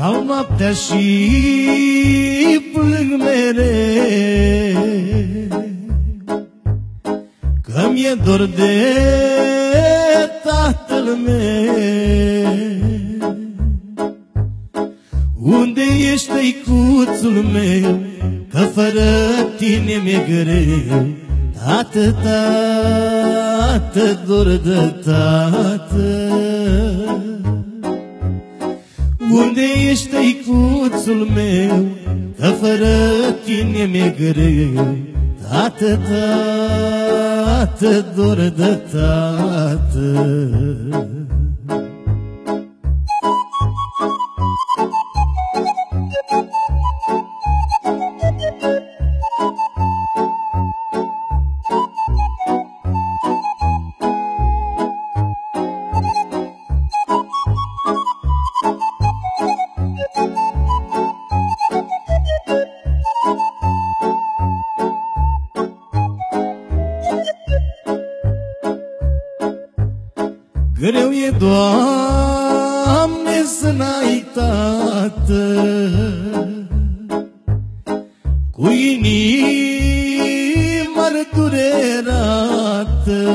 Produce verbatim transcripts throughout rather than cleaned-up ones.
Stau noaptea și plâng mereu, că mi-e dor de tatăl meu. Unde ești, tăicuțul meu, că fără tine mi-e greu? Tată, tată, dor de tată. Unde ești, tăicuțul meu, că fără tine mi-e greu? Tată, tată, dor de tată. Greu e, Doamne, să n-ai tată, cu inima durerată.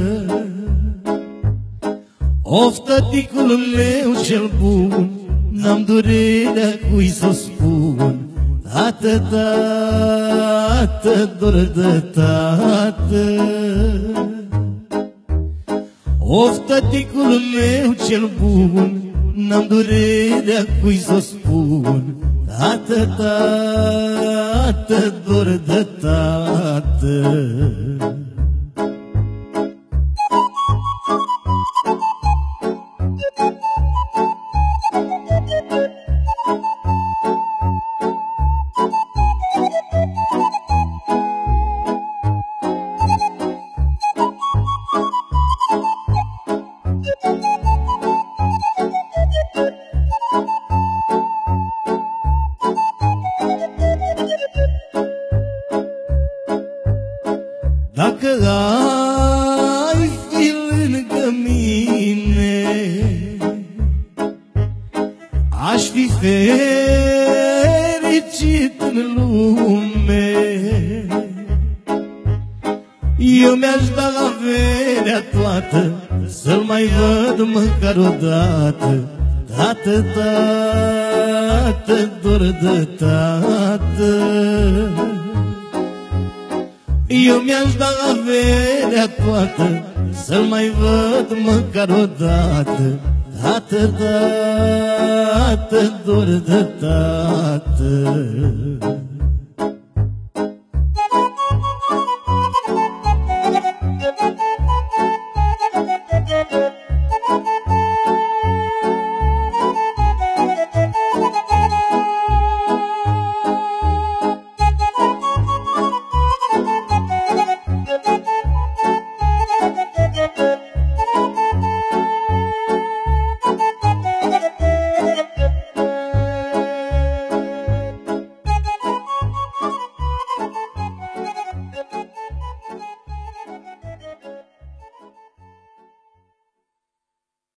Of, tăticul meu cel bun, n-am durerea cui să spun. Tată, tată, dor de tată. Of, tăticul meu cel bun, n-am durerea cui să spun. Tată, tată, dor de tată. Dacă ai fi lângă mine, aș fi fericit în lume. Eu mi-aș da averea toată, să-l mai văd măcar odată. Tată, tată, dor de tată. Eu mi-aș da averea toată, să-l mai văd măcar odată. Tată, tată, dor de tată.